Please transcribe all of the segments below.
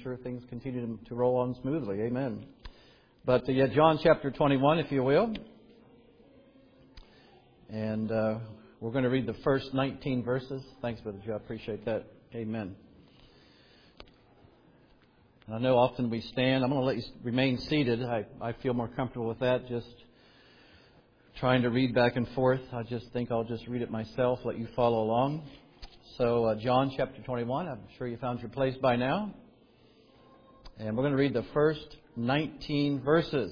sure things continue to roll on smoothly. Amen. But John chapter 21, if you will. And we're going to read the first 19 verses. Thanks, Brother Joe. I appreciate that. Amen. I know often we stand. I'm going to let you remain seated. I feel more comfortable with that. Just trying to read back and forth. I just think I'll just read it myself, let you follow along. So John chapter 21. I'm sure you found your place by now. And we're going to read the first 19 verses.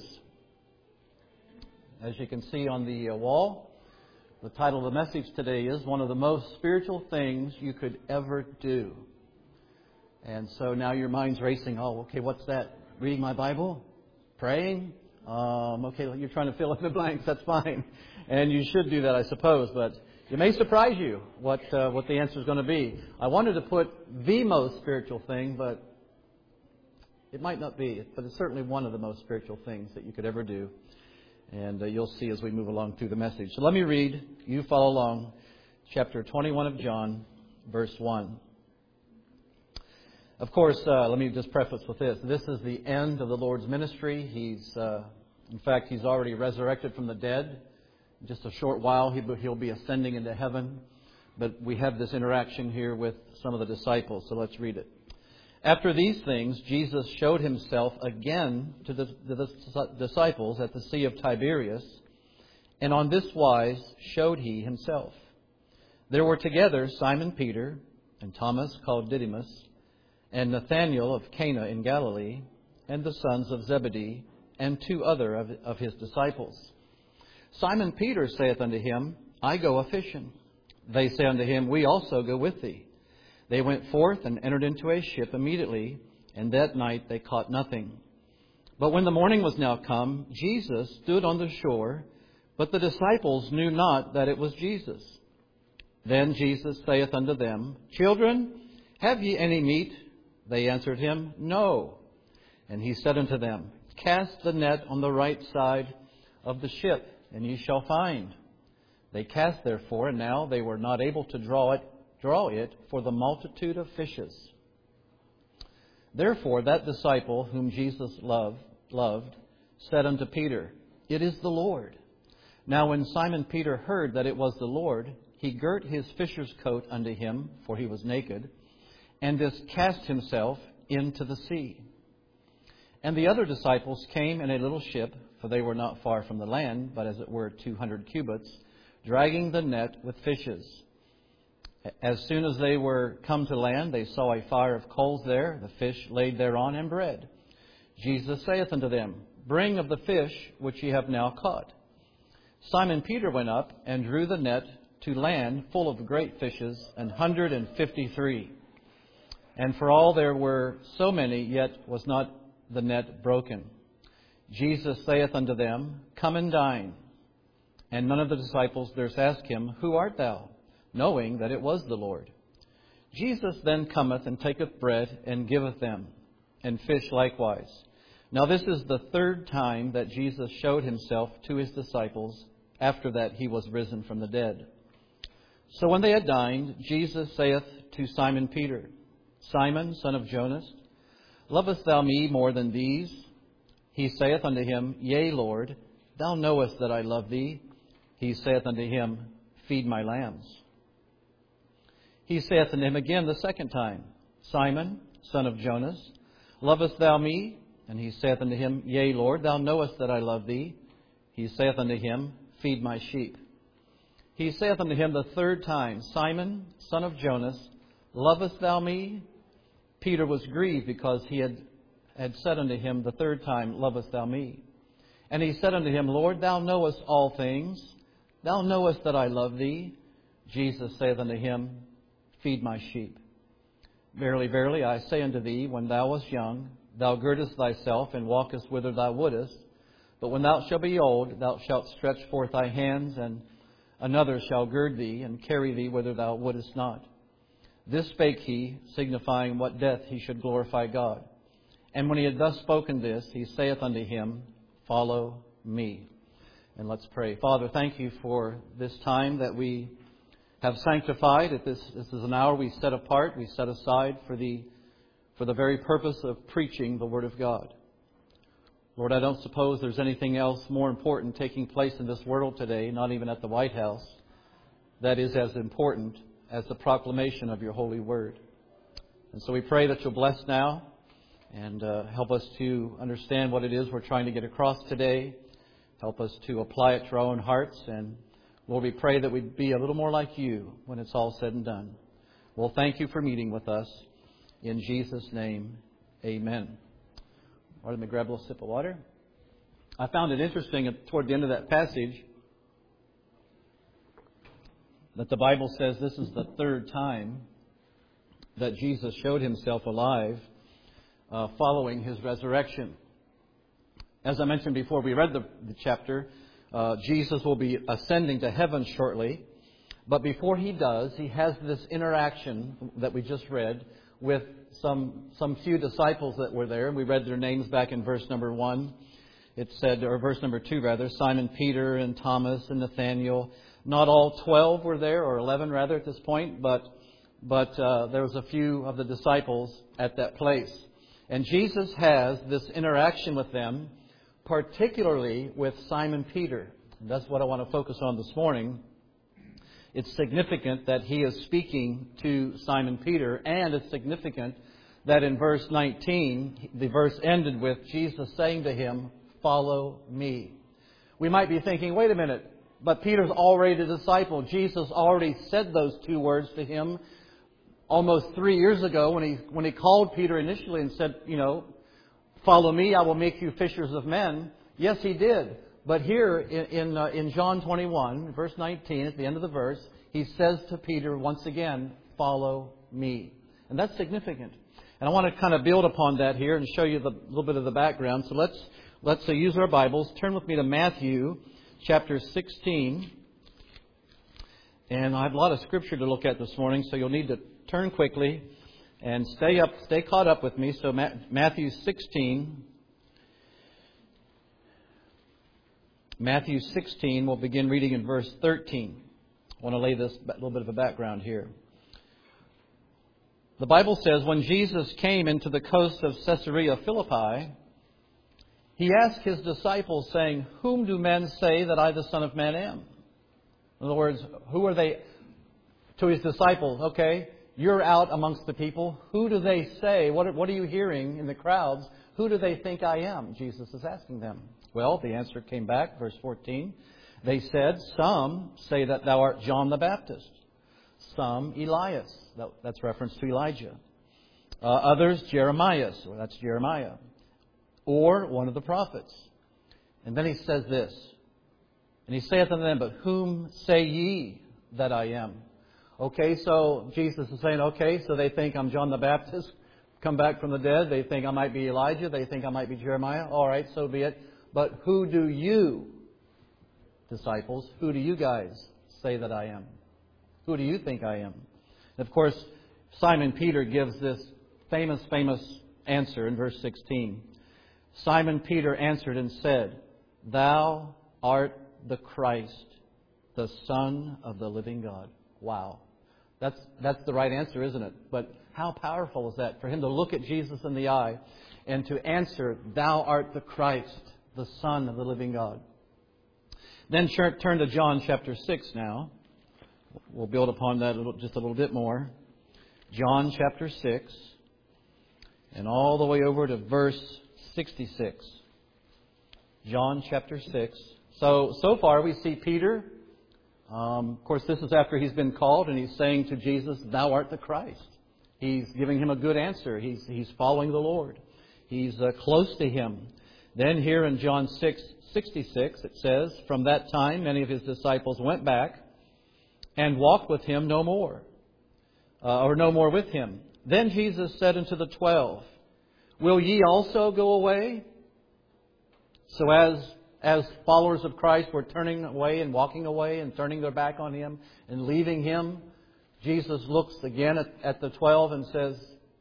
As you can see on the wall, the title of the message today is One of the Most Spiritual Things You Could Ever Do. And so now your mind's racing. Oh, okay, what's that? Reading my Bible? Praying? Okay, you're trying to fill in the blanks. That's fine. And you should do that, I suppose. But it may surprise you what the answer is going to be. I wanted to put the most spiritual thing, but it might not be. But it's certainly one of the most spiritual things that you could ever do. And you'll see as we move along through the message. So let me read. You follow along. Chapter 21 of John, verse 1. Of course, let me just preface with this. This is the end of the Lord's ministry. In fact, He's already resurrected from the dead. In just a short while, He'll be ascending into heaven. But we have this interaction here with some of the disciples. So let's read it. After these things, Jesus showed Himself again to the disciples at the Sea of Tiberias. And on this wise showed He Himself. There were together Simon Peter and Thomas called Didymus, and Nathanael of Cana in Galilee, and the sons of Zebedee, and two other of His disciples. Simon Peter saith unto Him, I go a-fishing. They say unto Him, We also go with thee. They went forth and entered into a ship immediately, and that night they caught nothing. But when the morning was now come, Jesus stood on the shore, but the disciples knew not that it was Jesus. Then Jesus saith unto them, Children, have ye any meat? They answered Him, No. And He said unto them, Cast the net on the right side of the ship, and ye shall find. They cast therefore, and now they were not able to draw it for the multitude of fishes. Therefore that disciple whom Jesus loved said unto Peter, It is the Lord. Now when Simon Peter heard that it was the Lord, he girt his fisher's coat unto him, for he was naked, and cast himself into the sea. And the other disciples came in a little ship, for they were not far from the land, but as it were 200 cubits, dragging the net with fishes. As soon as they were come to land, they saw a fire of coals there, the fish laid thereon, and bread. Jesus saith unto them, Bring of the fish which ye have now caught. Simon Peter went up and drew the net to land full of great fishes, 153. And for all there were so many, yet was not the net broken. Jesus saith unto them, Come and dine. And none of the disciples durst ask Him, Who art thou? Knowing that it was the Lord. Jesus then cometh and taketh bread and giveth them, and fish likewise. Now this is the third time that Jesus showed Himself to His disciples, after that He was risen from the dead. So when they had dined, Jesus saith to Simon Peter, Simon, son of Jonas, lovest thou me more than these? He saith unto Him, Yea, Lord, thou knowest that I love thee. He saith unto him, Feed my lambs. He saith unto him again the second time, Simon, son of Jonas, lovest thou me? And he saith unto him, Yea, Lord, thou knowest that I love thee. He saith unto him, Feed my sheep. He saith unto him the third time, Simon, son of Jonas, lovest thou me? Peter was grieved because he had said unto him the third time, Lovest thou me? And he said unto him, Lord, thou knowest all things. Thou knowest that I love thee. Jesus saith unto him, Feed my sheep. Verily, verily, I say unto thee, when thou wast young, thou girdest thyself and walkest whither thou wouldest. But when thou shalt be old, thou shalt stretch forth thy hands, and another shall gird thee and carry thee whither thou wouldest not. This spake he, signifying what death he should glorify God. And when he had thus spoken this, he saith unto him, Follow me. And let's pray. Father, thank you for this time that we have sanctified. This is an hour we set apart, we set aside for the for the very purpose of preaching the Word of God. Lord, I don't suppose there's anything else more important taking place in this world today, not even at the White House, that is as important as the proclamation of your holy Word. And so we pray that you'll bless now and help us to understand what it is we're trying to get across today. Help us to apply it to our own hearts. And Lord, we pray that we'd be a little more like you when it's all said and done. Well, thank you for meeting with us. In Jesus' name, amen. Or let me grab a little sip of water. I found it interesting toward the end of that passage that the Bible says this is the third time that Jesus showed himself alive following his resurrection. As I mentioned before, we read the chapter. Jesus will be ascending to heaven shortly. But before he does, he has this interaction that we just read with some few disciples that were there. We read their names back in verse number 1. It said, or verse number 2 rather, Simon Peter and Thomas and Nathaniel. Not all 12 were there, or 11 rather at this point, but there was a few of the disciples at that place. And Jesus has this interaction with them, particularly with Simon Peter. And that's what I want to focus on this morning. It's significant that he is speaking to Simon Peter, and it's significant that in verse 19, the verse ended with Jesus saying to him, "Follow me." We might be thinking, wait a minute, but Peter's already a disciple. Jesus already said those two words to him almost 3 years ago when he called Peter initially and said, "Follow me, I will make you fishers of men." Yes, he did. But here in John 21, verse 19, at the end of the verse, he says to Peter once again, "Follow me." And that's significant. And I want to kind of build upon that here and show you a little bit of the background. So let's use our Bibles. Turn with me to Matthew chapter 16. And I have a lot of scripture to look at this morning, so you'll need to turn quickly and stay caught up with me. So Matthew 16. Matthew 16, we'll begin reading in verse 13. I want to lay this little bit of a background here. The Bible says, when Jesus came into the coast of Caesarea Philippi, he asked his disciples, saying, "Whom do men say that I, the Son of Man, am?" In other words, who are they? To his disciples, okay, you're out amongst the people. Who do they say? What are you hearing in the crowds? Who do they think I am? Jesus is asking them. Well, the answer came back, verse 14. They said, "Some say that thou art John the Baptist. Some Elias." That's reference to Elijah. Others Jeremiah. Well, that's Jeremiah. Or one of the prophets. And then he says this. And he saith unto them, "But whom say ye that I am?" Okay, so Jesus is saying, okay, so they think I'm John the Baptist, come back from the dead. They think I might be Elijah. They think I might be Jeremiah. All right, so be it. But who do you, disciples, who do you guys say that I am? Who do you think I am? And of course, Simon Peter gives this famous answer in verse 16. Simon Peter answered and said, "Thou art the Christ, the Son of the living God." Wow. That's the right answer, isn't it? But how powerful is that for him to look at Jesus in the eye and to answer, "Thou art the Christ, the Son of the living God." Then turn to John chapter 6 now. We'll build upon that just a little bit more. John chapter 6 and all the way over to verse 66. John chapter 6. So far we see Peter. Of course, this is after he's been called and he's saying to Jesus, "Thou art the Christ." He's giving him a good answer. He's following the Lord. He's close to him. Then here in John 6:66 it says, "From that time many of his disciples went back and walked with him no more, or no more with him. Then Jesus said unto the 12, Will ye also go away?" So as followers of Christ were turning away and walking away and turning their back on him and leaving him, Jesus looks again at the 12 and says,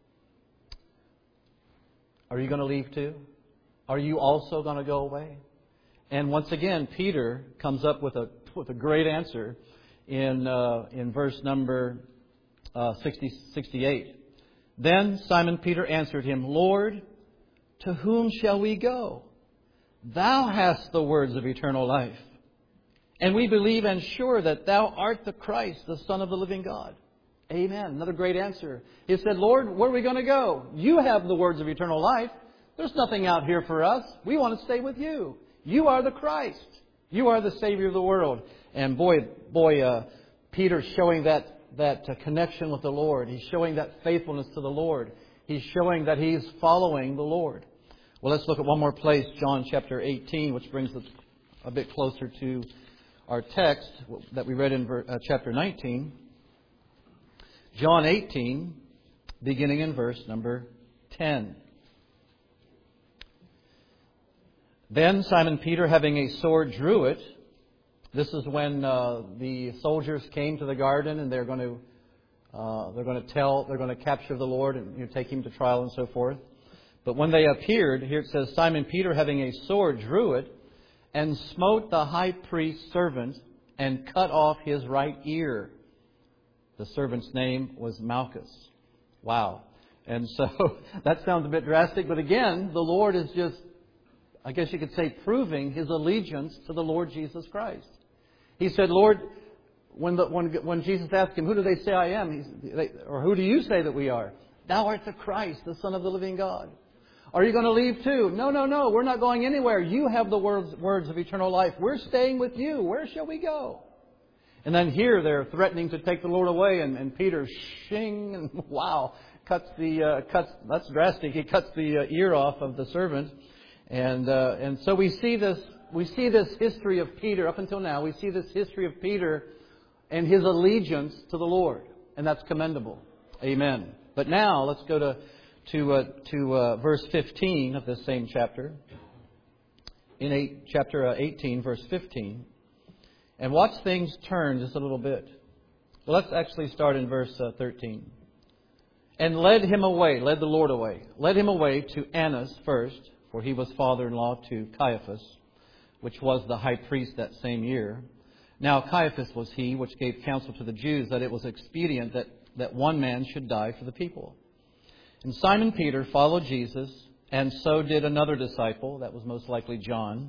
"Are you going to leave too? Are you also going to go away?" And once again, Peter comes up with a great answer in verse number 68. Then Simon Peter answered him, Lord, to whom shall we go? Thou hast the words of eternal life. And we believe and sure that Thou art the Christ, the Son of the living God. Amen. Another great answer. He said, Lord, where are we going to go? You have the words of eternal life. There's nothing out here for us. We want to stay with You. You are the Christ. You are the Savior of the world. And boy, Peter's showing that connection with the Lord. He's showing that faithfulness to the Lord. He's showing that he's following the Lord. Well, let's look at one more place, John chapter 18, which brings us a bit closer to our text that we read in chapter 19. John 18, beginning in verse number 10. Then Simon Peter, having a sword, drew it. This is when the soldiers came to the garden, and they're going to capture the Lord and take Him to trial and so forth. But when they appeared, here it says, Simon Peter, having a sword, drew it, and smote the high priest's servant, and cut off his right ear. The servant's name was Malchus. Wow. And so that sounds a bit drastic, but again, the Lord is just, I guess you could say, proving His allegiance to the Lord Jesus Christ. He said, Lord, when Jesus asked Him, who do they say I am? Or who do you say that we are? Thou art the Christ, the Son of the living God. Are you going to leave too? No. We're not going anywhere. You have the words of eternal life. We're staying with You. Where shall we go? And then here they're threatening to take the Lord away, and Peter, shing, and wow, cuts, that's drastic. He cuts the ear off of the servant. And so we see this history of Peter up until now. We see this history of Peter and his allegiance to the Lord, and that's commendable. Amen. But now let's go to verse 15 of this same chapter. In chapter 18, verse 15, and watch things turn just a little bit. Well, let's actually start in verse 13. And led the Lord away to Annas first. For he was father-in-law to Caiaphas, which was the high priest that same year. Now Caiaphas was he which gave counsel to the Jews that it was expedient that one man should die for the people. And Simon Peter followed Jesus, and so did another disciple, that was most likely John.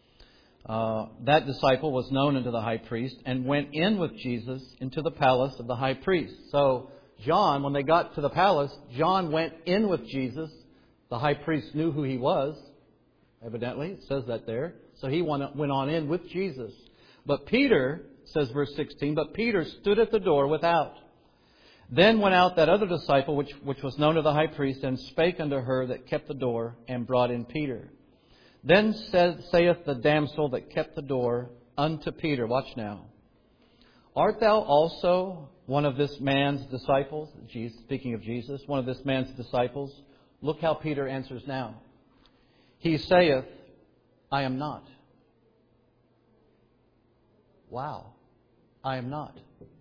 That disciple was known unto the high priest, and went in with Jesus into the palace of the high priest. So John, when they got to the palace, John went in with Jesus. The high priest knew who he was, evidently. It says that there. So he went on in with Jesus. But Peter, says verse 16, but Peter stood at the door without. Then went out that other disciple, which was known to the high priest, and spake unto her that kept the door, and brought in Peter. Then saith the damsel that kept the door unto Peter, watch now, art thou also one of this man's disciples? Speaking of Jesus, one of this man's disciples. Look how Peter answers now. He saith, I am not. Wow. I am not.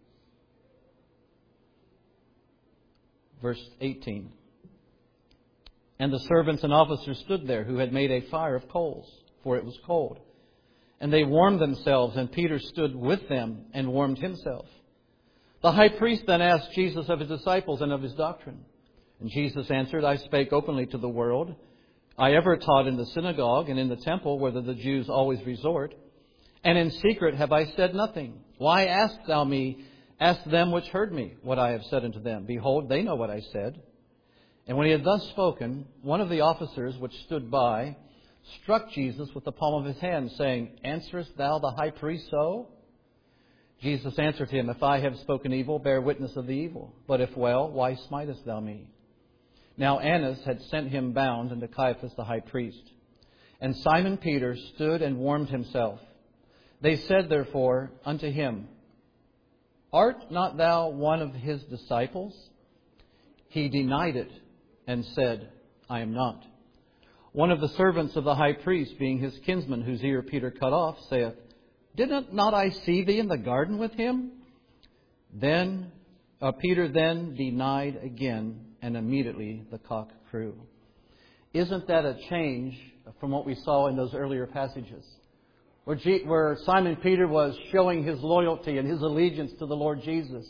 Verse 18. And the servants and officers stood there, who had made a fire of coals, for it was cold. And they warmed themselves, and Peter stood with them and warmed himself. The high priest then asked Jesus of his disciples and of his doctrine. And Jesus answered, I spake openly to the world. I ever taught in the synagogue and in the temple, whither the Jews always resort. And in secret have I said nothing. Why askest thou me? Ask them which heard me what I have said unto them. Behold, they know what I said. And when he had thus spoken, one of the officers which stood by struck Jesus with the palm of his hand, saying, Answerest thou the high priest so? Jesus answered him, If I have spoken evil, bear witness of the evil. But if well, why smitest thou me? Now Annas had sent him bound unto Caiaphas the high priest. And Simon Peter stood and warmed himself. They said therefore unto him, Art not thou one of his disciples? He denied it and said, I am not. One of the servants of the high priest, being his kinsman, whose ear Peter cut off, saith, Did not I see thee in the garden with him? Then Peter then denied again, and immediately the cock crew. Isn't that a change from what we saw in those earlier passages? Where Simon Peter was showing his loyalty and his allegiance to the Lord Jesus.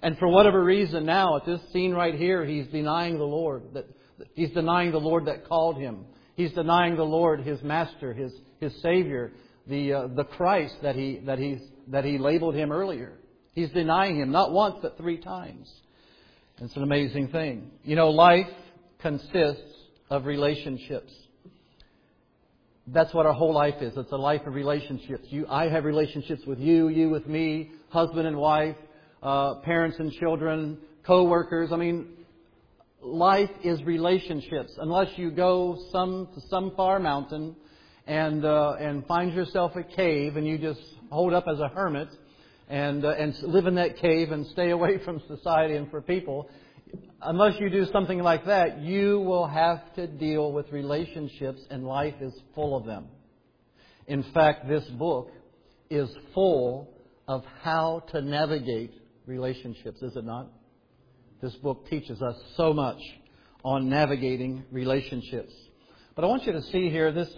And for whatever reason now, at this scene right here, he's denying the Lord. He's denying the Lord that called him. He's denying the Lord, his Master, his Savior, the Christ that he labeled him earlier. He's denying Him not once but 3 times. It's an amazing thing. You know, life consists of relationships. That's what our whole life is. It's a life of relationships. I have relationships with you, you with me, husband and wife, parents and children, co-workers. I mean, life is relationships. Unless you go to some far mountain and find yourself a cave and you just hold up as a hermit and live in that cave and stay away from society and for people. Unless you do something like that, you will have to deal with relationships, and life is full of them. In fact, this book is full of how to navigate relationships, is it not? This book teaches us so much on navigating relationships. But I want you to see here this...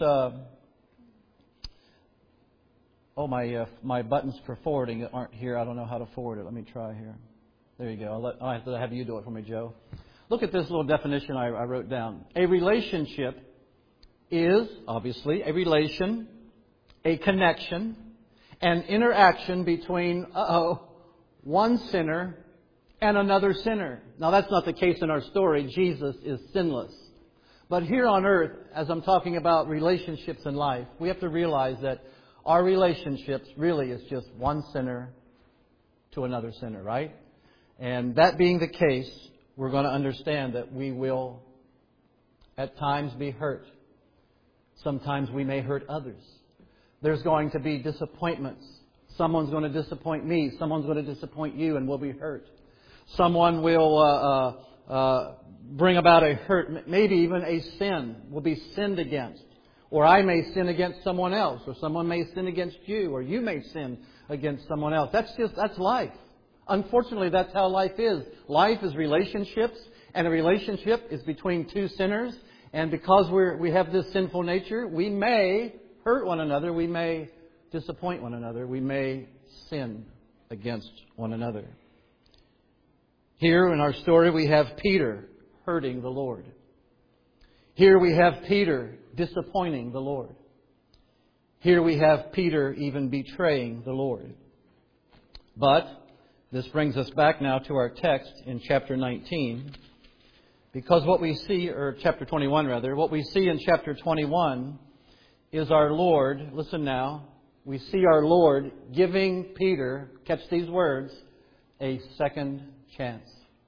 my buttons for forwarding aren't here. I don't know how to forward it. Let me try here. There you go. I'll have to have you do it for me, Joe. Look at this little definition I wrote down. A relationship is, obviously, a relation, a connection, an interaction between, one sinner and another sinner. Now, that's not the case in our story. Jesus is sinless. But here on earth, as I'm talking about relationships in life, we have to realize that our relationships really is just one sinner to another sinner, right? And that being the case, we're going to understand that we will at times be hurt. Sometimes we may hurt others. There's going to be disappointments. Someone's going to disappoint me. Someone's going to disappoint you, and we'll be hurt. Someone will bring about a hurt, maybe even a sin will be sinned against. Or I may sin against someone else, or someone may sin against you, or you may sin against someone else. That's life. Unfortunately, that's how life is. Life is relationships, and a relationship is between 2 sinners. And because we have this sinful nature, we may hurt one another, we may disappoint one another, we may sin against one another. Here in our story, we have Peter hurting the Lord. Here we have Peter disappointing the Lord. Here we have Peter even betraying the Lord. But this brings us back now to our text in chapter 19. Because what we see, or chapter 21 rather, what we see in chapter 21 is our Lord, listen now, we see our Lord giving Peter, catch these words, a second chance.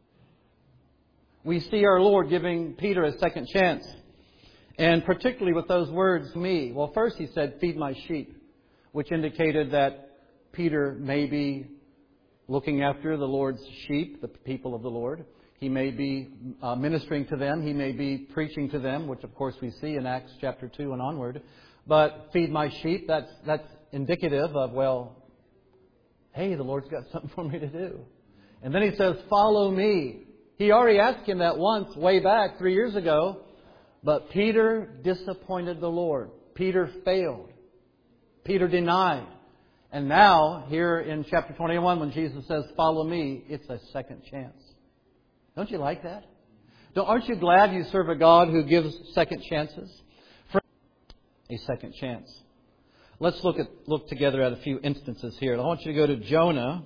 We see our Lord giving Peter a second chance. And particularly with those words, me. Well, first He said, feed my sheep, which indicated that Peter may be looking after the Lord's sheep, the people of the Lord. He may be ministering to them. He may be preaching to them, which of course we see in Acts chapter 2 and onward. But feed my sheep, that's indicative of, well, hey, the Lord's got something for me to do. And then He says, follow me. He already asked him that once, way back 3 years ago. But Peter disappointed the Lord. Peter failed. Peter denied. And now, here in chapter 21, when Jesus says, follow me, it's a second chance. Don't you like that? Aren't you glad you serve a God who gives second chances? A second chance. Let's look together at a few instances here. I want you to go to Jonah.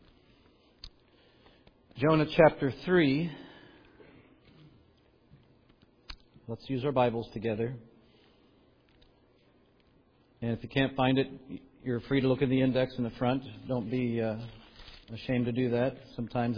Jonah chapter 3. Let's use our Bibles together. And if you can't find it, you're free to look in the index in the front. Don't be ashamed to do that. Sometimes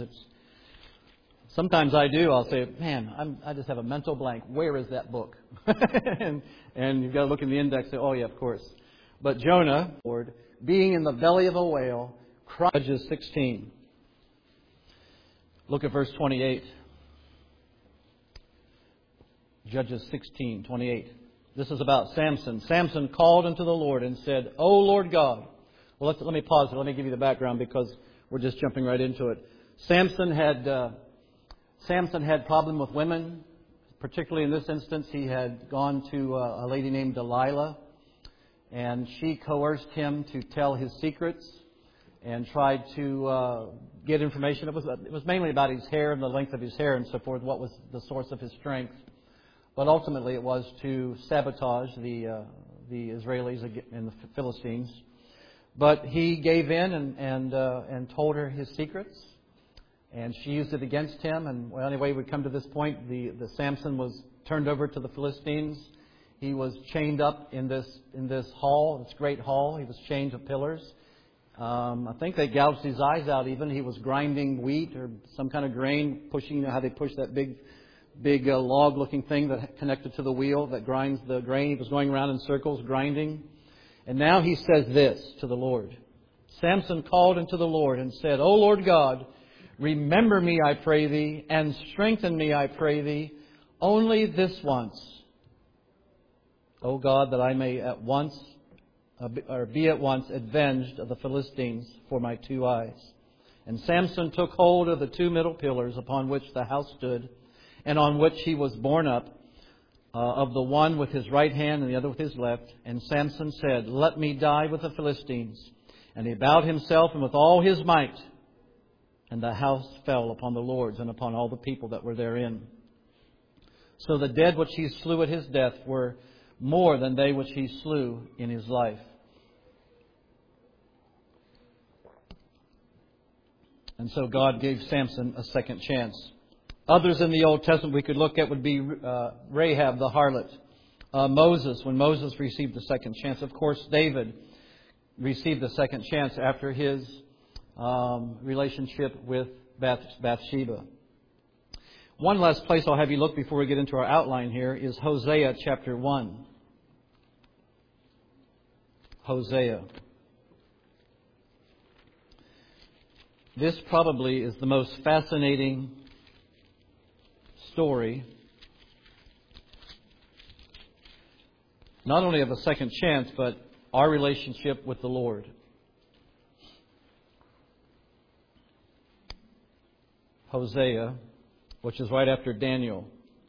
I do. I'll say, man, I just have a mental blank. Where is that book? and you've got to look in the index and say, oh, yeah, of course. But Jonah, Lord, being in the belly of a whale, Judges 16. Look at verse 28. Judges 16:28. This is about Samson. Samson called unto the Lord and said, O Lord God. Well, let me pause it. Let me give you the background because we're just jumping right into it. Samson had problem with women. Particularly in this instance, he had gone to a lady named Delilah. And she coerced him to tell his secrets. and tried to get information. It was mainly about his hair and the length of his hair and so forth, what was the source of his strength. But ultimately it was to sabotage the Israelis and the Philistines. But he gave in and told her his secrets. And she used it against him. And well, anyway, we come to this point. The Samson was turned over to the Philistines. He was chained up in this hall, this great hall. He was chained to pillars. I think they gouged his eyes out even. He was grinding wheat or some kind of grain, pushing, you know how they push that big log-looking thing that connected to the wheel that grinds the grain. He was going around in circles, grinding. And now he says this to the Lord. Samson called unto the Lord and said, O Lord God, remember me, I pray Thee, and strengthen me, I pray Thee, only this once. O God, that I may be at once avenged of the Philistines for my 2 eyes. And Samson took hold of the 2 middle pillars upon which the house stood, and on which he was borne up, of the one with his right hand and the other with his left. And Samson said, Let me die with the Philistines. And he bowed himself, and with all his might. And the house fell upon the lords and upon all the people that were therein. So the dead which he slew at his death were more than they which he slew in his life. And so God gave Samson a second chance. Others in the Old Testament we could look at would be Rahab the harlot. Moses, when Moses received the second chance. Of course, David received the second chance after his relationship with Bathsheba. One last place I'll have you look before we get into our outline here is Hosea chapter 1. Hosea. This probably is the most fascinating story, not only of a second chance, but our relationship with the Lord. Hosea, which is right after Daniel.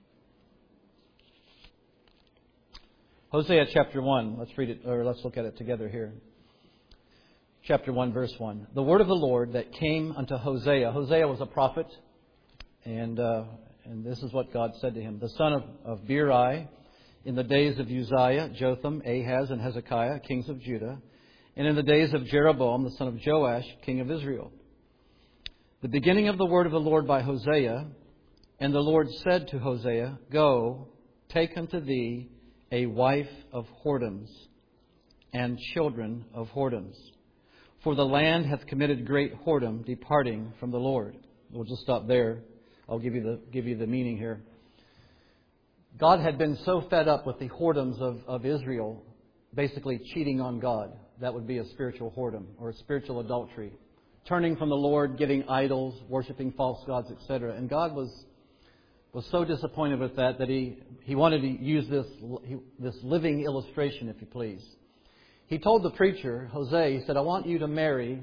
Hosea chapter 1. Let's read it, or let's look at it together here. Chapter 1, verse 1. The word of the Lord that came unto Hosea. Hosea was a prophet, and this is what God said to him. The son of Beeri, in the days of Uzziah, Jotham, Ahaz, and Hezekiah, kings of Judah, and in the days of Jeroboam, the son of Joash, king of Israel. The beginning of the word of the Lord by Hosea. And the Lord said to Hosea, Go, take unto thee a wife of whoredoms, and children of whoredoms. For the land hath committed great whoredom, departing from the Lord. We'll just stop there. I'll give you the meaning here. God had been so fed up with the whoredoms of Israel, basically cheating on God. That would be a spiritual whoredom or a spiritual adultery. Turning from the Lord, getting idols, worshiping false gods, etc. And God was so disappointed with that he wanted to use this living illustration, if you please. He told the preacher, Hosea, he said, I want you to marry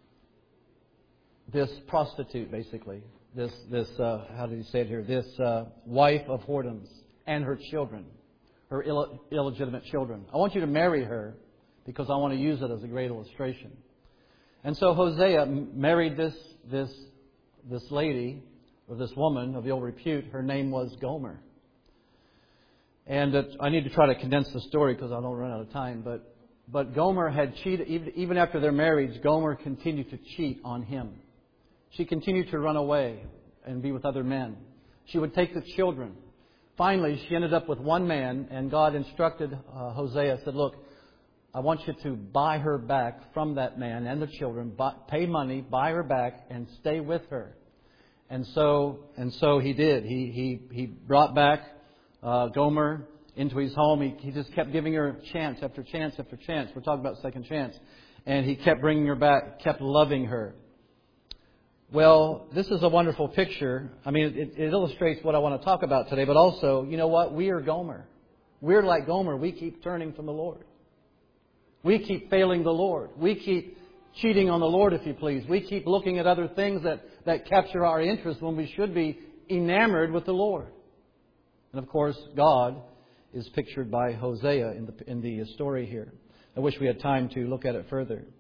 this prostitute, basically. This how did he say it here? This wife of whoredoms and her children, her illegitimate children. I want you to marry her because I want to use it as a great illustration. And so Hosea married this lady, or this woman of ill repute. Her name was Gomer. And I need to try to condense the story because I don't run out of time. But Gomer had cheated, even after their marriage, Gomer continued to cheat on him. She continued to run away and be with other men. She would take the children. Finally, she ended up with one man, and God instructed Hosea, said, Look, I want you to buy her back from that man and the children, pay money, buy her back, and stay with her. And so he did. He brought back Gomer into his home. He just kept giving her chance after chance after chance. We're talking about second chance. And he kept bringing her back, kept loving her. Well, this is a wonderful picture. I mean, it illustrates what I want to talk about today. But also, you know what? We are Gomer. We're like Gomer. We keep turning from the Lord. We keep failing the Lord. We keep cheating on the Lord, if you please. We keep looking at other things that capture our interest when we should be enamored with the Lord. And of course, God is pictured by Hosea in the story here. I wish we had time to look at it further.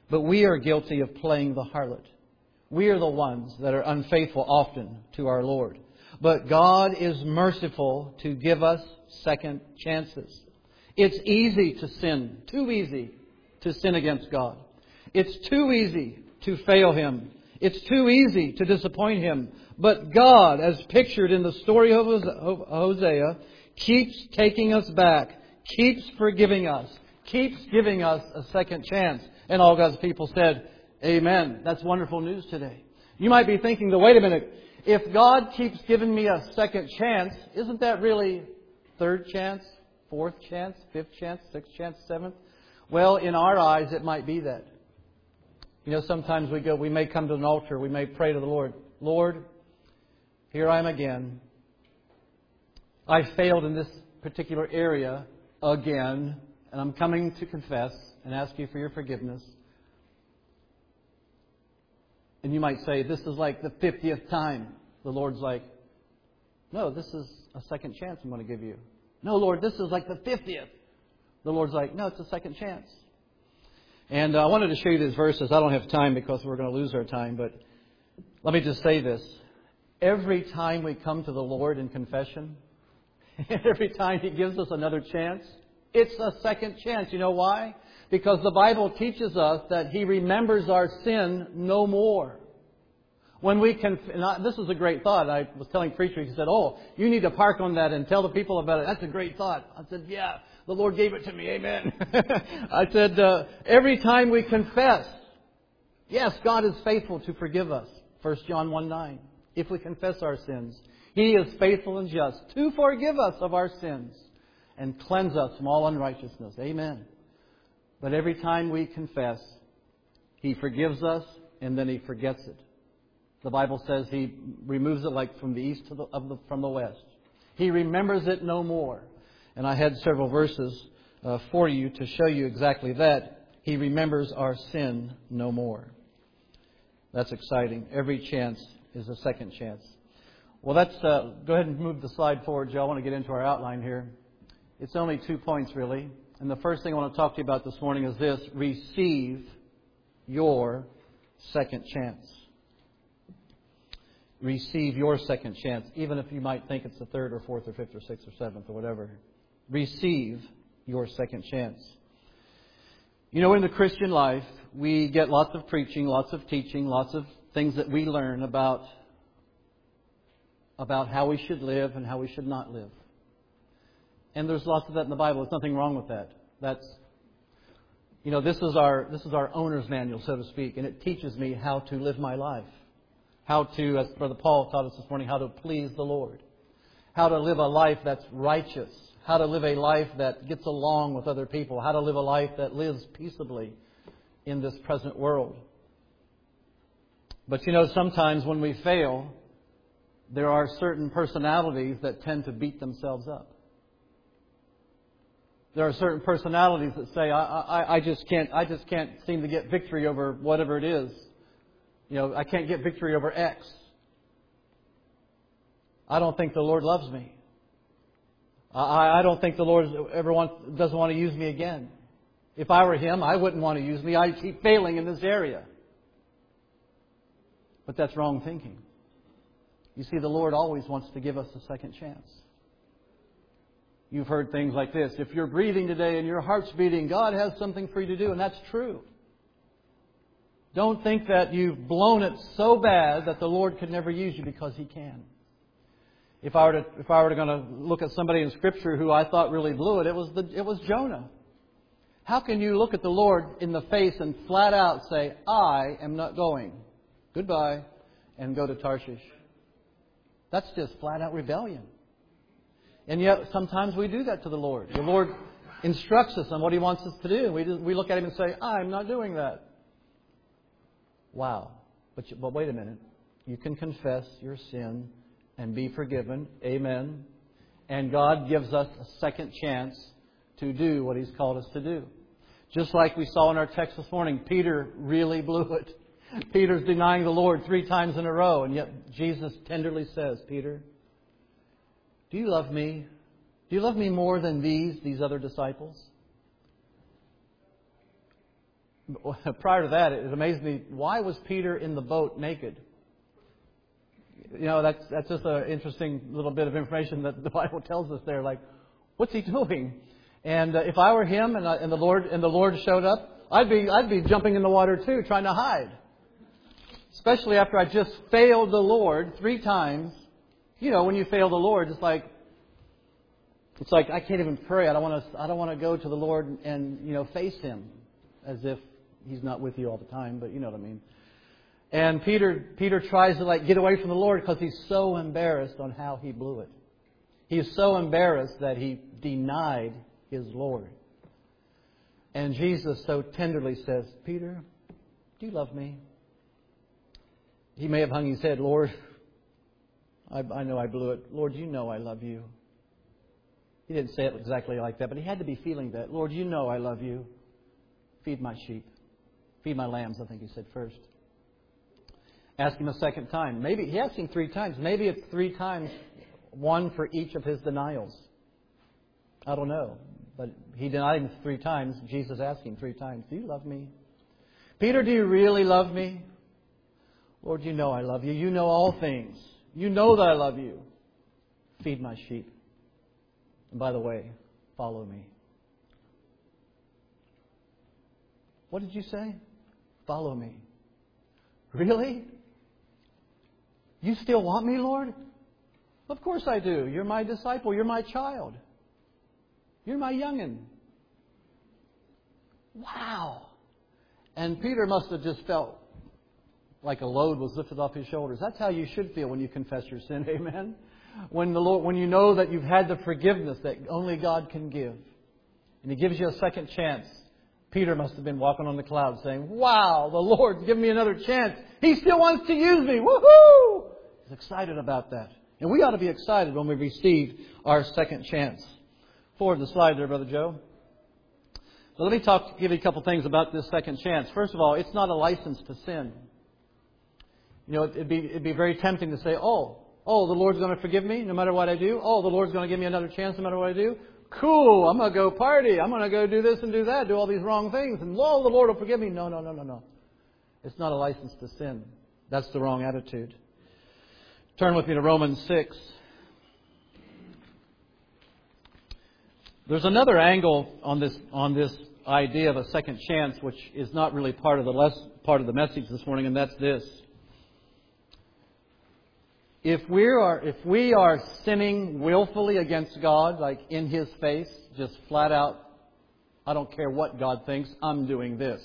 But we are guilty of playing the harlot. We are the ones that are unfaithful often to our Lord. But God is merciful to give us second chances. It's easy to sin, too easy to sin against God. It's too easy to fail Him. It's too easy to disappoint Him. But God, as pictured in the story of Hosea, keeps taking us back, keeps forgiving us, keeps giving us a second chance. And all God's people said, Amen. That's wonderful news today. You might be thinking, wait a minute, if God keeps giving me a second chance, isn't that really third chance, fourth chance, fifth chance, sixth chance, seventh? Well, in our eyes, it might be that. Sometimes we may come to an altar, we may pray to the Lord, Lord, here I am again. I failed in this particular area again, and I'm coming to confess and ask you for your forgiveness. And you might say, this is like the 50th time. The Lord's like, no, this is a second chance I'm going to give you. No, Lord, this is like the 50th. The Lord's like, no, it's a second chance. And I wanted to show you these verses. I don't have time because we're going to lose our time, but let me just say this. Every time we come to the Lord in confession, every time He gives us another chance, it's a second chance. You know why? Because the Bible teaches us that He remembers our sin no more. When we this is a great thought. I was telling preacher, he said, oh, you need to park on that and tell the people about it. That's a great thought. I said, yeah, the Lord gave it to me. Amen. I said, every time we confess, yes, God is faithful to forgive us. 1 John 1:9. If we confess our sins, He is faithful and just to forgive us of our sins and cleanse us from all unrighteousness. Amen. But every time we confess, He forgives us and then He forgets it. The Bible says He removes it like from the east from the west. He remembers it no more. And I had several verses for you to show you exactly that. He remembers our sin no more. That's exciting. Every chance is a second chance. Well, let's go ahead and move the slide forward, Joe. I want to get into our outline here. It's only 2 points, really. And the first thing I want to talk to you about this morning is this. Receive your second chance. Receive your second chance, even if you might think it's the third or fourth or fifth or sixth or seventh or whatever. Receive your second chance. In the Christian life, we get lots of preaching, lots of teaching, lots of things that we learn about how we should live and how we should not live. And there's lots of that in the Bible. There's nothing wrong with that. This is our owner's manual, so to speak, and it teaches me how to live my life. How to, as Brother Paul taught us this morning, how to please the Lord. How to live a life that's righteous. How to live a life that gets along with other people. How to live a life that lives peaceably in this present world. But sometimes when we fail, there are certain personalities that tend to beat themselves up. There are certain personalities that say, I just can't seem to get victory over whatever it is. I can't get victory over X. I don't think the Lord loves me. I don't think the Lord doesn't want to use me again. If I were Him, I wouldn't want to use me. I keep failing in this area. But that's wrong thinking. You see, the Lord always wants to give us a second chance. You've heard things like this. If you're breathing today and your heart's beating, God has something for you to do, and that's true. Don't think that you've blown it so bad that the Lord could never use you, because He can. If I were going to look at somebody in Scripture who I thought really blew it, it was Jonah. How can you look at the Lord in the face and flat out say, I am not going. Goodbye. And go to Tarshish? That's just flat out rebellion. And yet sometimes we do that to the Lord. The Lord instructs us on what He wants us to do. We look at Him and say, I'm not doing that. Wow. But wait a minute. You can confess your sin and be forgiven. Amen. And God gives us a second chance to do what He's called us to do. Just like we saw in our text this morning, Peter really blew it. Peter's denying the Lord 3 times in a row. And yet Jesus tenderly says, Peter, do you love me? Do you love me more than these other disciples? prior to that, it amazed me, why was Peter in the boat naked? That's just an interesting little bit of information that the Bible tells us there. Like, what's he doing? And if I were him and the Lord showed up, I'd be jumping in the water too, trying to hide. Especially after I just failed the Lord 3 times. When you fail the Lord, it's like I can't even pray. I don't want to go to the Lord and face Him as if He's not with you all the time. But you know what I mean. And Peter tries to get away from the Lord because he's so embarrassed on how he blew it. He is so embarrassed that he denied his Lord. And Jesus so tenderly says, "Peter, do you love me?" He may have hung his head, "Lord, I know I blew it. Lord, you know I love you." He didn't say it exactly like that, but he had to be feeling that. "Lord, you know I love you. Feed my sheep. Feed my lambs," I think he said first. Ask him a second time. Maybe he asked him 3 times. Maybe it's 3 times, 1 for each of his denials. I don't know. But he denied him 3 times. Jesus asked him 3 times, "Do you love me? Peter, do you really love me?" "Lord, you know I love you. You know all things. You know that I love you. Feed my sheep. And by the way, follow me." What did you say? Follow me. Really? You still want me, Lord? Of course I do. You're my disciple. You're my child. You're my young'un. Wow. And Peter must have just felt like a load was lifted off his shoulders. That's how you should feel when you confess your sin. Amen. When you know that you've had the forgiveness that only God can give, and He gives you a second chance. Peter must have been walking on the clouds saying, "Wow, the Lord's given me another chance. He still wants to use me. Woohoo!" He's excited about that. And we ought to be excited when we receive our second chance. Forward the slide there, Brother Joe. So let me give you a couple things about this second chance. First of all, it's not a license to sin. It'd be very tempting to say, oh, the Lord's going to forgive me no matter what I do. Oh, the Lord's going to give me another chance no matter what I do. Cool, I'm going to go party. I'm going to go do this and do that, do all these wrong things. And, the Lord will forgive me. No. It's not a license to sin. That's the wrong attitude. Turn with me to Romans 6. There's another angle on this idea of a second chance, which is not really part of the message this morning, and that's this. If we are sinning willfully against God, like in His face, just flat out, I don't care what God thinks, I'm doing this.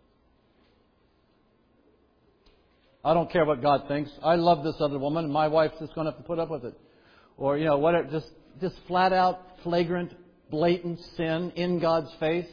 I don't care what God thinks. I love this other woman, and my wife's just going to have to put up with it. Or, whatever, just flat out, flagrant, blatant sin in God's face.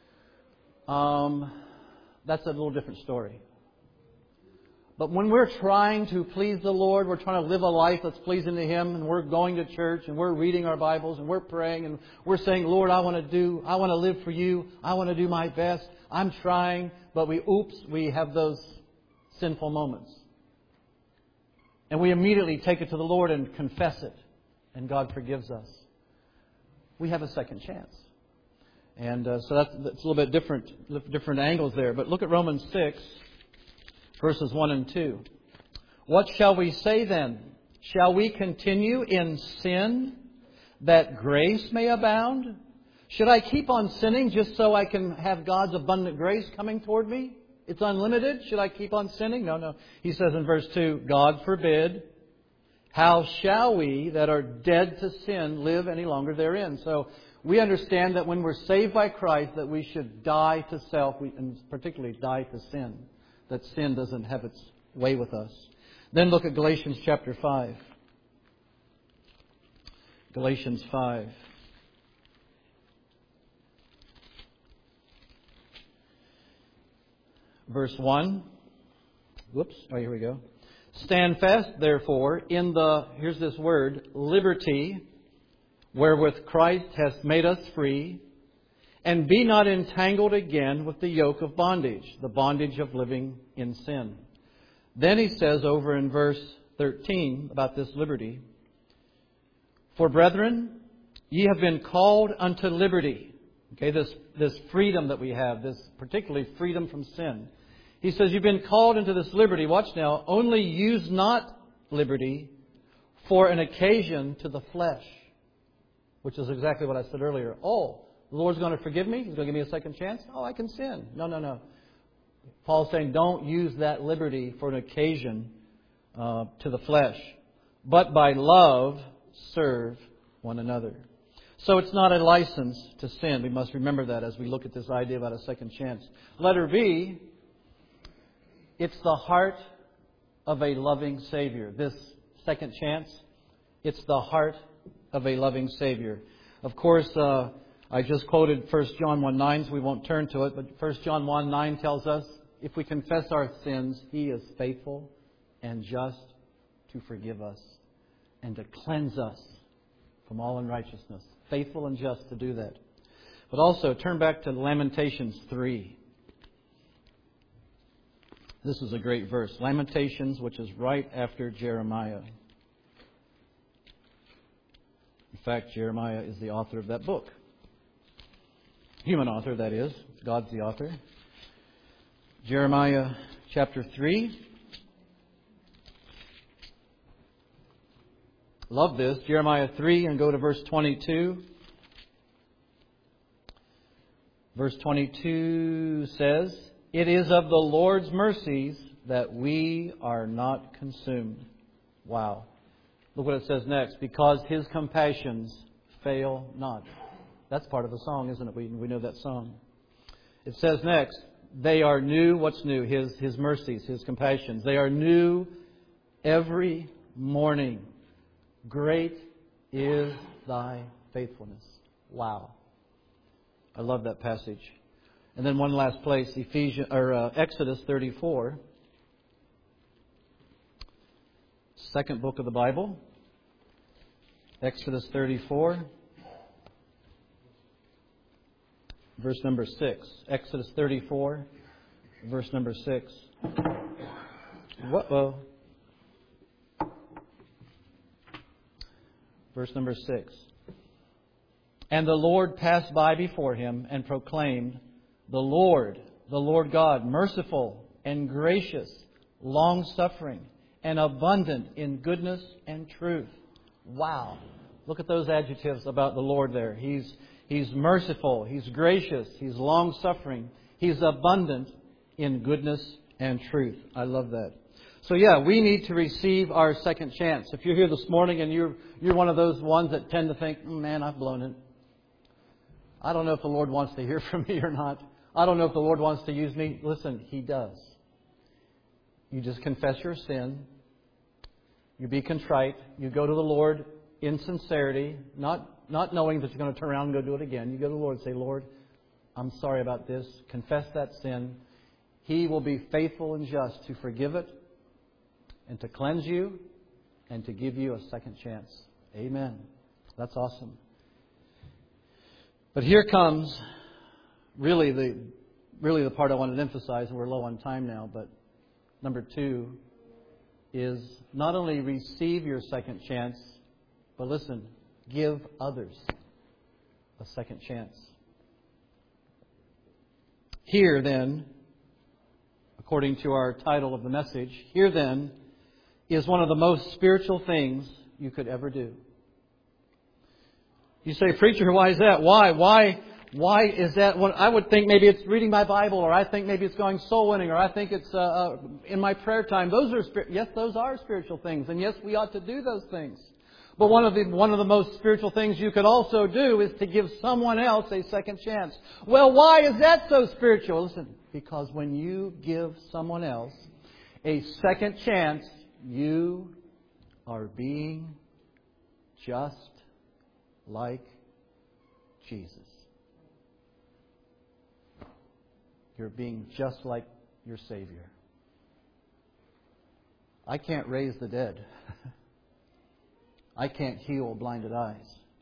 That's a little different story. But when we're trying to please the Lord, we're trying to live a life that's pleasing to Him, and we're going to church, and we're reading our Bibles, and we're praying, and we're saying, "Lord, I want to live for You. I want to do my best. I'm trying," but we have those sinful moments. And we immediately take it to the Lord and confess it, and God forgives us. We have a second chance. And so that's a little bit different angles there. But look at Romans 6. Verses 1 and 2. What shall we say then? Shall we continue in sin that grace may abound? Should I keep on sinning just so I can have God's abundant grace coming toward me? It's unlimited. Should I keep on sinning? No. He says in verse 2, God forbid. How shall we that are dead to sin live any longer therein? So we understand that when we're saved by Christ that we should die to self, and particularly die to sin. That sin doesn't have its way with us. Then look at Galatians chapter 5. Galatians 5. Verse 1. Here we go. Stand fast, therefore, in here's this word, liberty, wherewith Christ hath made us free, and be not entangled again with the yoke of bondage, the bondage of living in sin. Then he says over in verse 13 about this liberty, For brethren, ye have been called unto liberty. Okay, this freedom that we have, this particularly freedom from sin. He says, you've been called into this liberty. Watch now. Only use not liberty for an occasion to the flesh. Which is exactly what I said earlier. Oh, the Lord's going to forgive me? He's going to give me a second chance? Oh, I can sin. No. Paul's saying don't use that liberty for an occasion to the flesh. But by love, serve one another. So it's not a license to sin. We must remember that as we look at this idea about a second chance. Letter B, it's the heart of a loving Savior. This second chance, it's the heart of a loving Savior. Of course, I just quoted 1 John 1:9, so we won't turn to it. But 1 John 1:9 tells us, if we confess our sins, He is faithful and just to forgive us and to cleanse us from all unrighteousness. Faithful and just to do that. But also, turn back to Lamentations 3. This is a great verse. Lamentations, which is right after Jeremiah. In fact, Jeremiah is the author of that book. Human author, that is. God's the author. Jeremiah chapter 3. Love this. Jeremiah 3, and go to verse 22. Verse 22 says, it is of the Lord's mercies that we are not consumed. Wow. Look what it says next. Because His compassions fail not. That's part of the song, isn't it? We know that song. It says next, they are new. What's new? His mercies, His compassions. They are new every morning. Great is Thy faithfulness. Wow. I love that passage. And then one last place, Exodus 34. Second book of the Bible. Exodus 34. Verse number 6. Exodus 34. Verse number 6. Whoa. Verse number 6. And the Lord passed by before him and proclaimed, the Lord God, merciful and gracious, long-suffering, and abundant in goodness and truth. Wow. Look at those adjectives about the Lord there. He's merciful, He's gracious, He's long-suffering, He's abundant in goodness and truth. I love that. So yeah, we need to receive our second chance. If you're here this morning and you're one of those ones that tend to think, man, I've blown it. I don't know if the Lord wants to hear from me or not. I don't know if the Lord wants to use me. Listen, He does. You just confess your sin. You be contrite. You go to the Lord in sincerity, not knowing that you're going to turn around and go do it again. You go to the Lord and say, Lord, I'm sorry about this. Confess that sin. He will be faithful and just to forgive it and to cleanse you and to give you a second chance. Amen. That's awesome. But here comes really the part I wanted to emphasize, and we're low on time now, but number 2 is not only receive your second chance, but listen, give others a second chance. Here then, according to our title of the message, here then is one of the most spiritual things you could ever do. You say, preacher, why is that? Why is that? Well, I would think maybe it's reading my Bible, or I think maybe it's going soul winning, or I think it's in my prayer time. Those are spiritual things, and yes, we ought to do those things. But one of the most spiritual things you could also do is to give someone else a second chance. Well, why is that so spiritual? Listen, because when you give someone else a second chance, you are being just like Jesus. You're being just like your Savior. I can't raise the dead. I can't heal blinded eyes.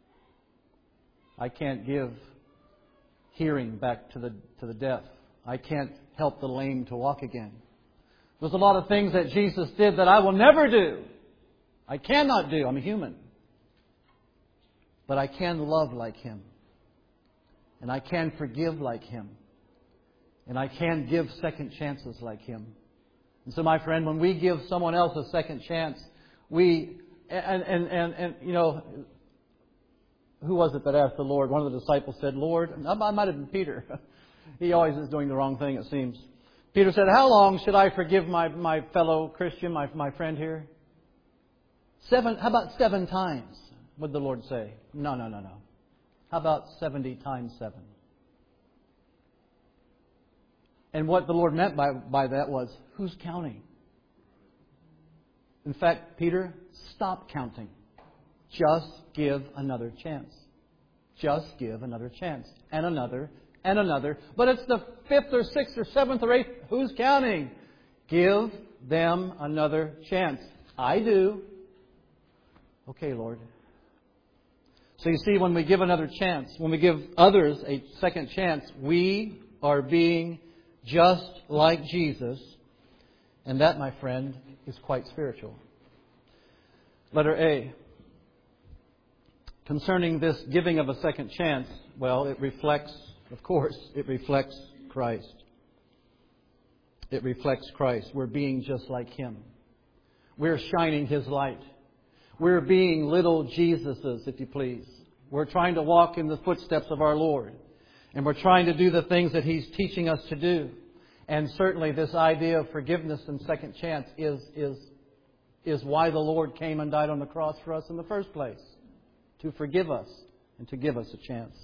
I can't give hearing back to the deaf. I can't help the lame to walk again. There's a lot of things that Jesus did that I will never do. I cannot do. I'm a human. But I can love like Him. And I can forgive like Him. And I can give second chances like Him. And so, my friend, when we give someone else a second chance, you know, who was it that asked the Lord? One of the disciples said, Lord, I might have been Peter. He always is doing the wrong thing, it seems. Peter said, how long should I forgive my fellow Christian, my friend here? 7. How about 7 times? Would the Lord say? No. How about 70 times 7? And what the Lord meant by that was, who's counting? In fact, Peter, stop counting. Just give another chance. Just give another chance. And another. And another. But it's the 5th or 6th or 7th or 8th. Who's counting? Give them another chance. I do. Okay, Lord. So you see, when we give another chance, when we give others a second chance, we are being just like Jesus. And that, my friend, is quite spiritual. Letter A. Concerning this giving of a second chance, well, it reflects, of course, it reflects Christ. It reflects Christ. We're being just like Him. We're shining His light. We're being little Jesuses, if you please. We're trying to walk in the footsteps of our Lord. And we're trying to do the things that He's teaching us to do. And certainly this idea of forgiveness and second chance is why the Lord came and died on the cross for us in the first place. To forgive us and to give us a chance.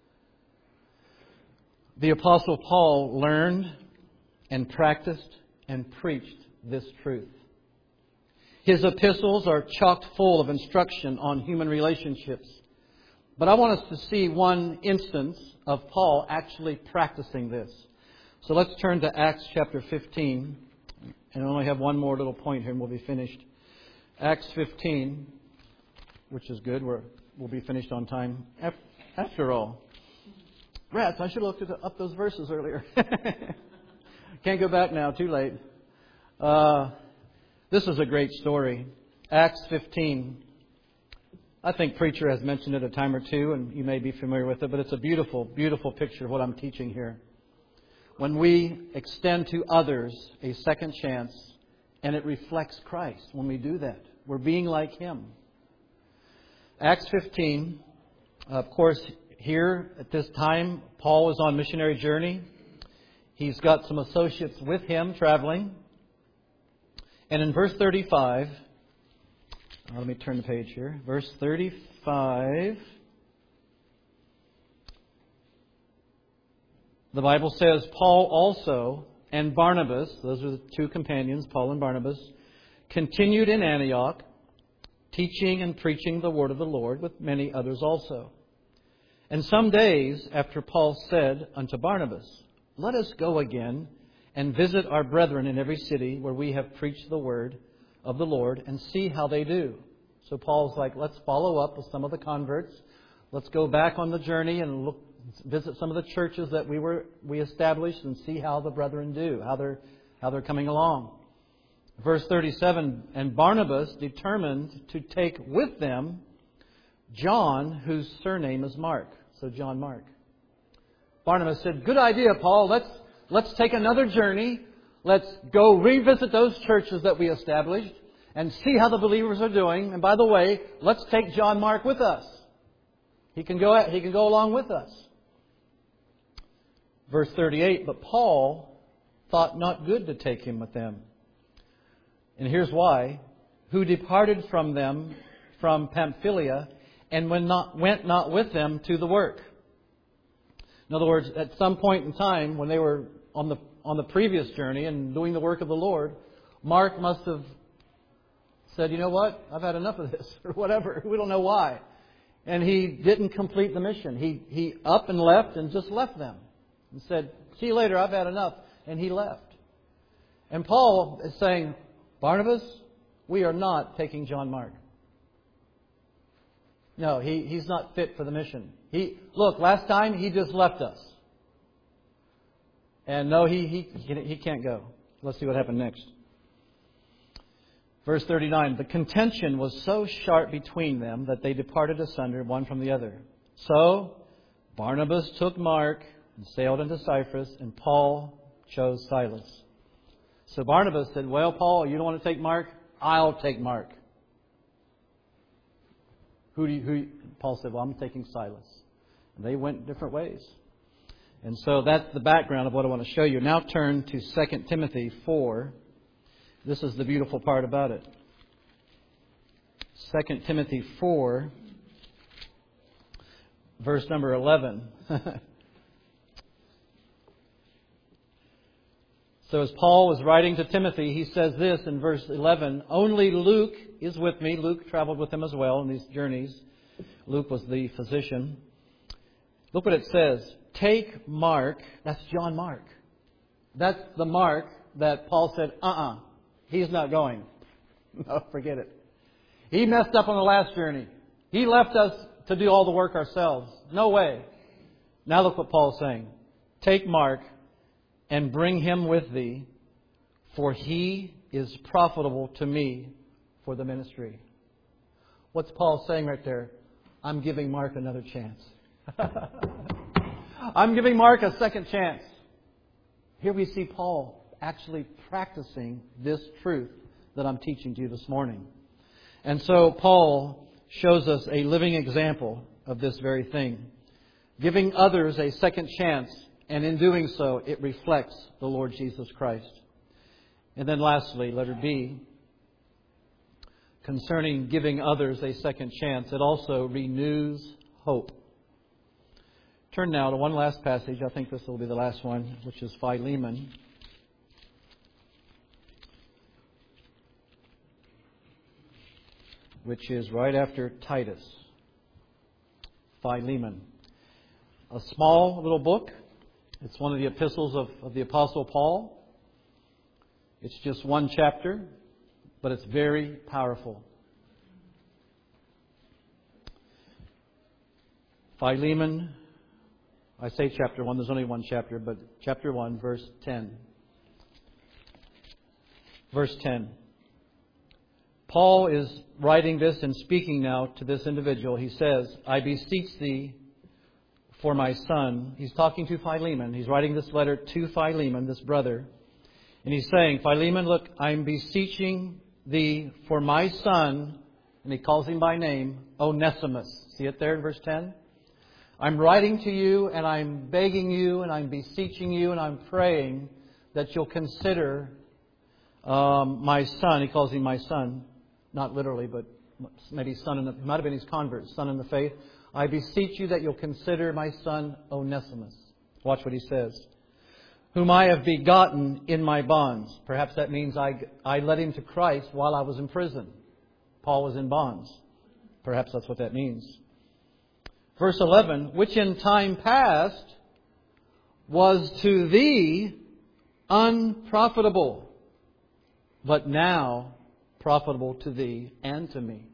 The Apostle Paul learned and practiced and preached this truth. His epistles are chock full of instruction on human relationships. But I want us to see one instance of Paul actually practicing this. So let's turn to Acts chapter 15. And I only have one more little point here and we'll be finished. Acts 15, which is good. We'll be finished on time after all. Rats, I should have looked up those verses earlier. Can't go back now, too late. This is a great story. Acts 15. I think Preacher has mentioned it a time or two, and you may be familiar with it, but it's a beautiful, beautiful picture of what I'm teaching here. When we extend to others a second chance, and it reflects Christ when we do that. We're being like Him. Acts 15, of course, here at this time, Paul is on missionary journey. He's got some associates with him traveling. And in verse 35, let me turn the page here. Verse 35, the Bible says, Paul also and Barnabas, those are the two companions, Paul and Barnabas, continued in Antioch, teaching and preaching the word of the Lord with many others also. And some days after Paul said unto Barnabas, let us go again and visit our brethren in every city where we have preached the word of the Lord and see how they do. So Paul's like, let's follow up with some of the converts. Let's go back on the journey and visit some of the churches that we established and see how the brethren do, how they're coming along. Verse 37, and Barnabas determined to take with them John, whose surname is Mark. So John Mark. Barnabas said, good idea, Paul. Let's take another journey. Let's go revisit those churches that we established and see how the believers are doing. And by the way, let's take John Mark with us. He can go along with us. Verse 38, but Paul thought not good to take him with them. And here's why. Who departed from them from Pamphylia and went not with them to the work. In other words, at some point in time when they were on the previous journey and doing the work of the Lord, Mark must have said, you know what, I've had enough of this, or whatever. We don't know why. And he didn't complete the mission. He up and left and just left them. And said, see you later, I've had enough. And he left. And Paul is saying, Barnabas, we are not taking John Mark. No, he's not fit for the mission. Look, last time he just left us. And no, he can't go. Let's see what happened next. Verse 39, the contention was so sharp between them that they departed asunder one from the other. So Barnabas took Mark and sailed into Cyprus, and Paul chose Silas. So Barnabas said, well, Paul, you don't want to take Mark? I'll take Mark. Paul said, well, I'm taking Silas. And they went different ways. And so that's the background of what I want to show you. Now turn to 2 Timothy 4. This is the beautiful part about it. 2 Timothy 4, verse number 11. So as Paul was writing to Timothy, he says this in verse 11, only Luke is with me. Luke traveled with him as well in these journeys. Luke was the physician. Look what it says. Take Mark. That's John Mark. That's the Mark that Paul said, he's not going. No, forget it. He messed up on the last journey. He left us to do all the work ourselves. No way. Now look what Paul's saying. Take Mark and bring him with thee, for he is profitable to me for the ministry. What's Paul saying right there? I'm giving Mark another chance. I'm giving Mark a second chance. Here we see Paul actually practicing this truth that I'm teaching to you this morning. And so Paul shows us a living example of this very thing. Giving others a second chance, and in doing so, it reflects the Lord Jesus Christ. And then lastly, letter B, concerning giving others a second chance, it also renews hope. Turn now to one last passage. I think this will be the last one, which is Philemon. Which is right after Titus. Philemon. A small little book. It's one of the epistles of the Apostle Paul. It's just one chapter, but it's very powerful. Philemon, I say chapter 1, there's only one chapter, but chapter 1, verse 10. Verse 10. Paul is writing this and speaking now to this individual. He says, I beseech thee for my son. He's talking to Philemon. He's writing this letter to Philemon, this brother. And he's saying, Philemon, look, I'm beseeching thee for my son. And he calls him by name, Onesimus. See it there in verse 10? I'm writing to you and I'm begging you and I'm beseeching you and I'm praying that you'll consider my son. He calls him my son. Not literally, but maybe son. It might have been his convert, son in the faith. I beseech you that you'll consider my son Onesimus. Watch what he says. Whom I have begotten in my bonds. Perhaps that means I led him to Christ while I was in prison. Paul was in bonds. Perhaps that's what that means. Verse 11, which in time past was to thee unprofitable, but now profitable to thee and to me.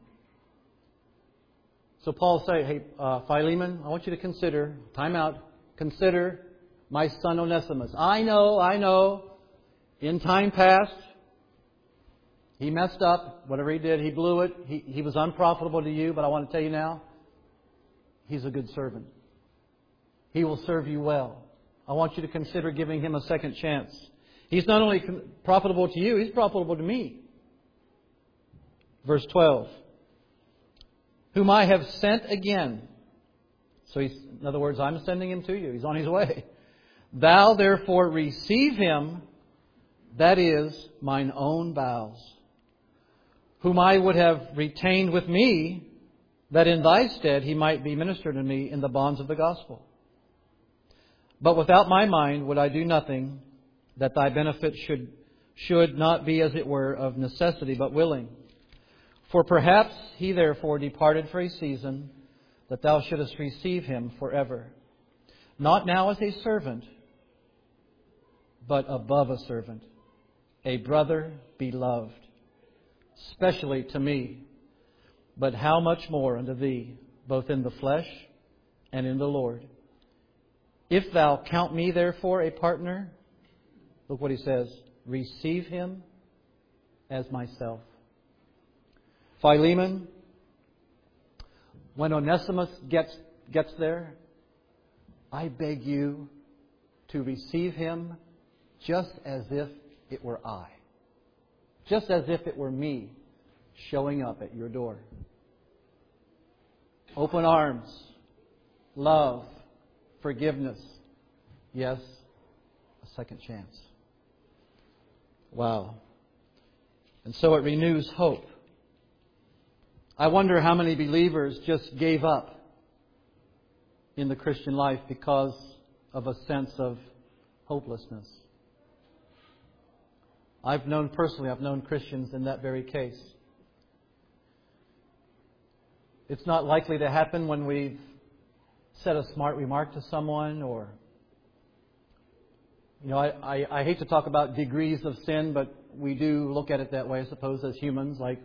So Paul say, hey, Philemon, I want you to consider, time out, consider my son Onesimus. I know, in time past, he messed up, whatever he did, he blew it, he was unprofitable to you, but I want to tell you now, he's a good servant. He will serve you well. I want you to consider giving him a second chance. He's not only profitable to you, he's profitable to me. Verse 12. Whom I have sent again. So in other words, I'm sending him to you. He's on his way. Thou therefore receive him, that is, mine own bowels. Whom I would have retained with me, that in thy stead he might be ministered to me in the bonds of the gospel. But without my mind would I do nothing, that thy benefit should not be, as it were, of necessity, but willing. For perhaps he therefore departed for a season, that thou shouldest receive him forever. Not now as a servant, but above a servant, a brother beloved, specially to me. But how much more unto thee, both in the flesh and in the Lord. If thou count me therefore a partner, look what he says, receive him as myself. Philemon, when Onesimus gets there, I beg you to receive Him just as if it were I. Just as if it were me showing up at your door. Open arms, love, forgiveness. Yes, a second chance. Wow. And so it renews hope. I wonder how many believers just gave up in the Christian life because of a sense of hopelessness. I've known Christians in that very case. It's not likely to happen when we've said a smart remark to someone or... I hate to talk about degrees of sin, but we do look at it that way, I suppose, as humans. Like,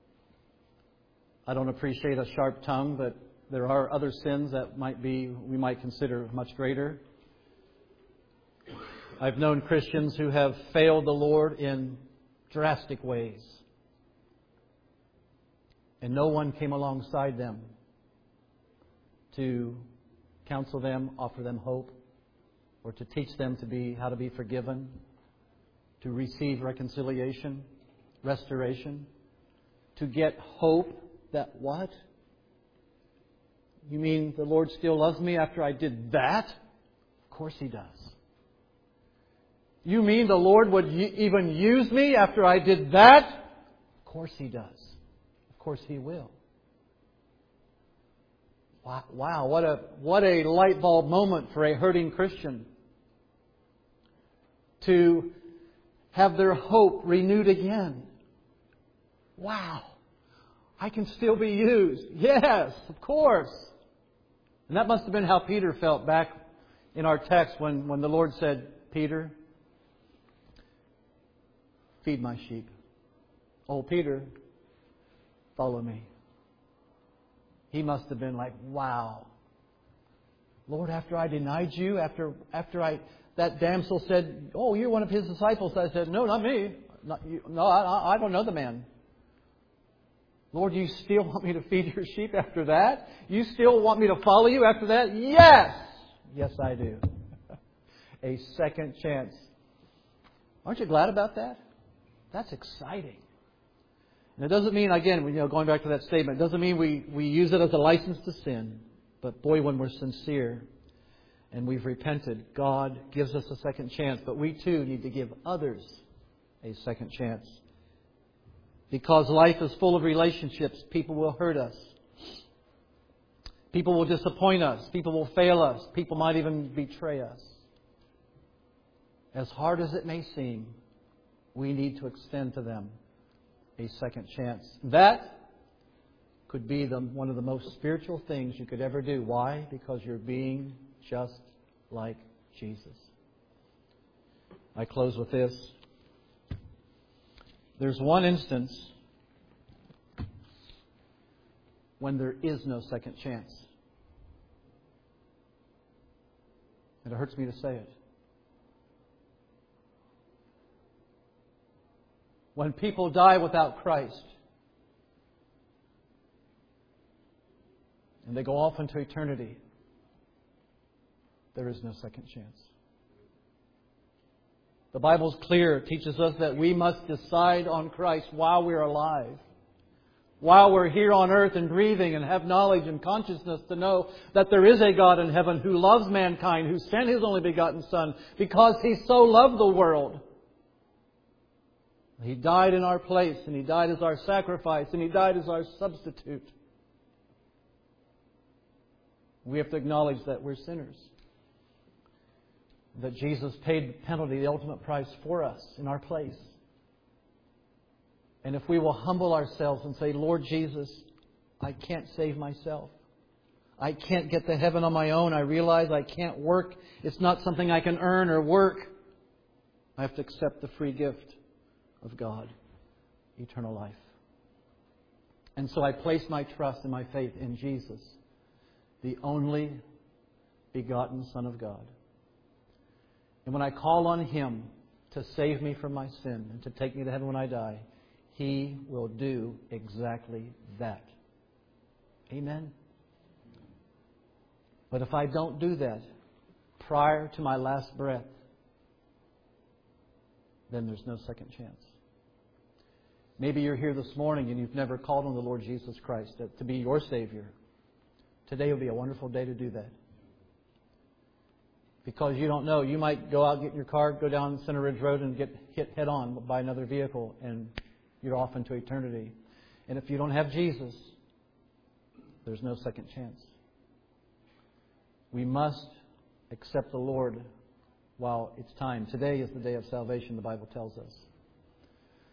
I don't appreciate a sharp tongue, but there are other sins that we might consider much greater. I've known Christians who have failed the Lord in drastic ways. And no one came alongside them to counsel them, offer them hope, or to teach them how to be forgiven, to receive reconciliation, restoration, to get hope that what? You mean the Lord still loves me after I did that? Of course He does. You mean the Lord would even use me after I did that? Of course He does. Of course He will. Wow, what a light bulb moment for a hurting Christian. To have their hope renewed again. Wow. I can still be used. Yes, of course. And that must have been how Peter felt back in our text when the Lord said, Peter, feed my sheep. Oh, Peter, follow me. He must have been like, wow. Lord, after I denied you, after that damsel said, oh, you're one of His disciples. I said, no, not me. Not you. No, I don't know the man. Lord, you still want me to feed your sheep after that? You still want me to follow you after that? Yes! Yes, I do. A second chance. Aren't you glad about that? That's exciting. And it doesn't mean, again, going back to that statement, it doesn't mean we use it as a license to sin. But boy, when we're sincere and we've repented, God gives us a second chance. But we too need to give others a second chance. Because life is full of relationships, people will hurt us. People will disappoint us. People will fail us. People might even betray us. As hard as it may seem, we need to extend to them a second chance. That could be one of the most spiritual things you could ever do. Why? Because you're being just like Jesus. I close with this. There's one instance when there is no second chance. And it hurts me to say it. When people die without Christ and they go off into eternity, there is no second chance. The Bible's clear. It teaches us that we must decide on Christ while we're alive. While we're here on earth and breathing and have knowledge and consciousness to know that there is a God in heaven who loves mankind, who sent His only begotten Son because He so loved the world. He died in our place, and He died as our sacrifice, and He died as our substitute. We have to acknowledge that we're sinners. That Jesus paid the penalty, the ultimate price for us in our place. And if we will humble ourselves and say, Lord Jesus, I can't save myself. I can't get to heaven on my own. I realize I can't work. It's not something I can earn or work. I have to accept the free gift of God, eternal life. And so I place my trust and my faith in Jesus, the only begotten Son of God. And when I call on Him to save me from my sin and to take me to heaven when I die, He will do exactly that. Amen? But if I don't do that, prior to my last breath, then there's no second chance. Maybe you're here this morning and you've never called on the Lord Jesus Christ to be your Savior. Today will be a wonderful day to do that. Because you don't know, you might go out, get in your car, go down Center Ridge Road and get hit head on by another vehicle, and you're off into eternity. And if you don't have Jesus, there's no second chance. We must accept the Lord while it's time. Today is the day of salvation, the Bible tells us.